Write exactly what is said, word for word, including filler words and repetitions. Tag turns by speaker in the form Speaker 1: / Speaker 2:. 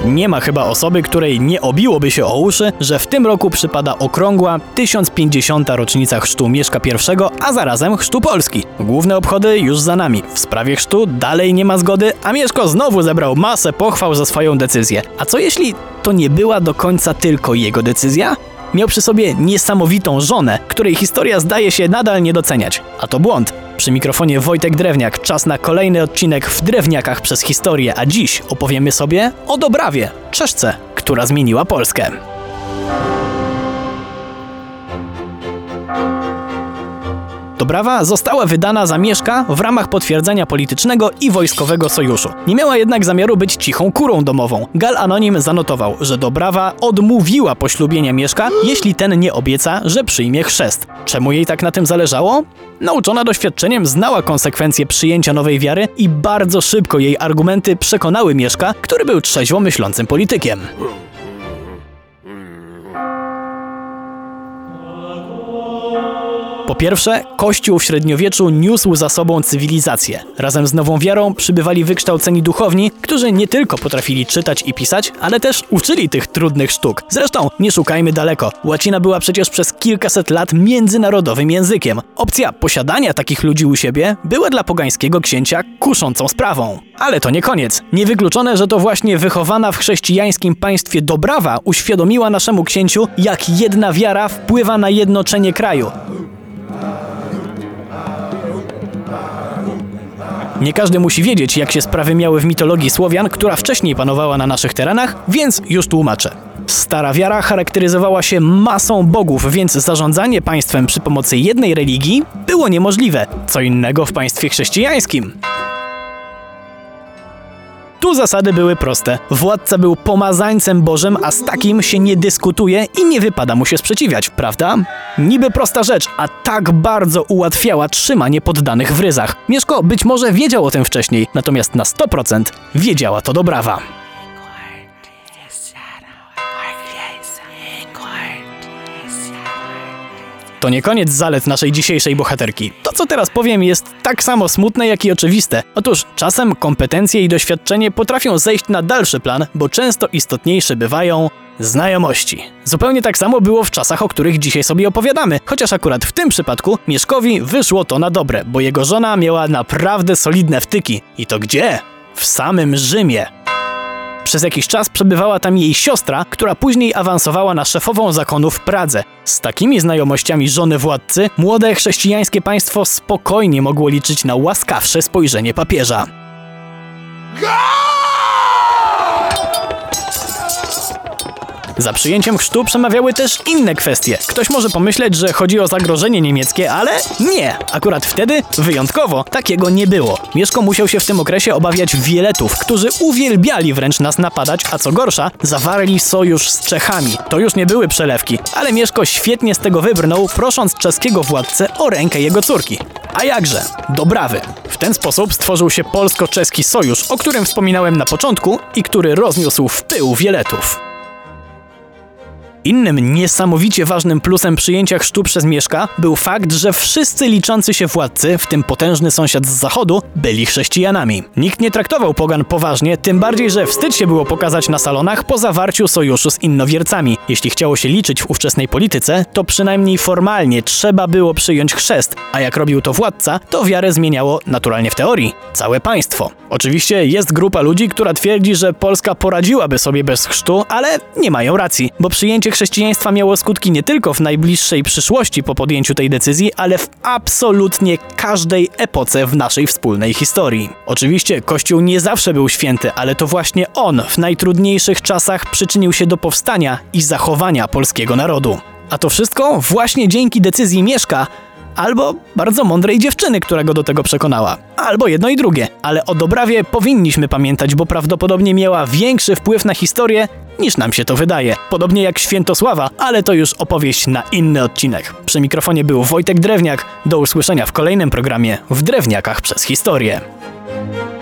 Speaker 1: Nie ma chyba osoby, której nie obiłoby się o uszy, że w tym roku przypada okrągła tysiąc pięćdziesiąta rocznica chrztu Mieszka pierwszego, a zarazem chrztu Polski. Główne obchody już za nami. W sprawie chrztu dalej nie ma zgody, a Mieszko znowu zebrał masę pochwał za swoją decyzję. A co jeśli to nie była do końca tylko jego decyzja? Miał przy sobie niesamowitą żonę, której historia zdaje się nadal nie doceniać. A to błąd. Przy mikrofonie Wojtek Drewniak, czas na kolejny odcinek w Drewniakach przez historię, a dziś opowiemy sobie o Dobrawie, Czeszce, która zmieniła Polskę. Dobrawa została wydana za Mieszka w ramach potwierdzenia politycznego i wojskowego sojuszu. Nie miała jednak zamiaru być cichą kurą domową. Gal Anonim zanotował, że Dobrawa odmówiła poślubienia Mieszka, jeśli ten nie obieca, że przyjmie chrzest. Czemu jej tak na tym zależało? Nauczona doświadczeniem znała konsekwencje przyjęcia nowej wiary i bardzo szybko jej argumenty przekonały Mieszka, który był trzeźwo myślącym politykiem. Po pierwsze, Kościół w średniowieczu niósł za sobą cywilizację. Razem z nową wiarą przybywali wykształceni duchowni, którzy nie tylko potrafili czytać i pisać, ale też uczyli tych trudnych sztuk. Zresztą, nie szukajmy daleko, łacina była przecież przez kilkaset lat międzynarodowym językiem. Opcja posiadania takich ludzi u siebie była dla pogańskiego księcia kuszącą sprawą. Ale to nie koniec. Niewykluczone, że to właśnie wychowana w chrześcijańskim państwie Dobrawa uświadomiła naszemu księciu, jak jedna wiara wpływa na jednoczenie kraju. Nie każdy musi wiedzieć, jak się sprawy miały w mitologii Słowian, która wcześniej panowała na naszych terenach, więc już tłumaczę. Stara wiara charakteryzowała się masą bogów, więc zarządzanie państwem przy pomocy jednej religii było niemożliwe. Co innego w państwie chrześcijańskim. Tu zasady były proste. Władca był pomazańcem Bożym, a z takim się nie dyskutuje i nie wypada mu się sprzeciwiać, prawda? Niby prosta rzecz, a tak bardzo ułatwiała trzymanie poddanych w ryzach. Mieszko być może wiedział o tym wcześniej, natomiast na sto procent wiedziała to Dobrawa. To nie koniec zalet naszej dzisiejszej bohaterki. To, co teraz powiem, jest tak samo smutne, jak i oczywiste. Otóż czasem kompetencje i doświadczenie potrafią zejść na dalszy plan, bo często istotniejsze bywają znajomości. Zupełnie tak samo było w czasach, o których dzisiaj sobie opowiadamy, chociaż akurat w tym przypadku Mieszkowi wyszło to na dobre, bo jego żona miała naprawdę solidne wtyki. I to gdzie? W samym Rzymie. Przez jakiś czas przebywała tam jej siostra, która później awansowała na szefową zakonu w Pradze. Z takimi znajomościami żony władcy, młode chrześcijańskie państwo spokojnie mogło liczyć na łaskawsze spojrzenie papieża. Za przyjęciem chrztu przemawiały też inne kwestie. Ktoś może pomyśleć, że chodzi o zagrożenie niemieckie, ale nie. Akurat wtedy, wyjątkowo, takiego nie było. Mieszko musiał się w tym okresie obawiać Wieletów, którzy uwielbiali wręcz nas napadać, a co gorsza, zawarli sojusz z Czechami. To już nie były przelewki, ale Mieszko świetnie z tego wybrnął, prosząc czeskiego władcę o rękę jego córki. A jakże? Dobrawy. W ten sposób stworzył się polsko-czeski sojusz, o którym wspominałem na początku i który rozniósł w pył Wieletów. Innym niesamowicie ważnym plusem przyjęcia chrztu przez Mieszka był fakt, że wszyscy liczący się władcy, w tym potężny sąsiad z zachodu, byli chrześcijanami. Nikt nie traktował pogan poważnie, tym bardziej, że wstyd się było pokazać na salonach po zawarciu sojuszu z innowiercami. Jeśli chciało się liczyć w ówczesnej polityce, to przynajmniej formalnie trzeba było przyjąć chrzest, a jak robił to władca, to wiarę zmieniało, naturalnie w teorii, całe państwo. Oczywiście jest grupa ludzi, która twierdzi, że Polska poradziłaby sobie bez chrztu, ale nie mają racji, bo przyjęcie chrześcijaństwa miało skutki nie tylko w najbliższej przyszłości po podjęciu tej decyzji, ale w absolutnie każdej epoce w naszej wspólnej historii. Oczywiście Kościół nie zawsze był święty, ale to właśnie on w najtrudniejszych czasach przyczynił się do powstania i zachowania polskiego narodu. A to wszystko właśnie dzięki decyzji Mieszka, albo bardzo mądrej dziewczyny, która go do tego przekonała. Albo jedno i drugie. Ale o Dobrawie powinniśmy pamiętać, bo prawdopodobnie miała większy wpływ na historię, niż nam się to wydaje. Podobnie jak Świętosława, ale to już opowieść na inny odcinek. Przy mikrofonie był Wojtek Drewniak. Do usłyszenia w kolejnym programie w Drewniakach przez historię.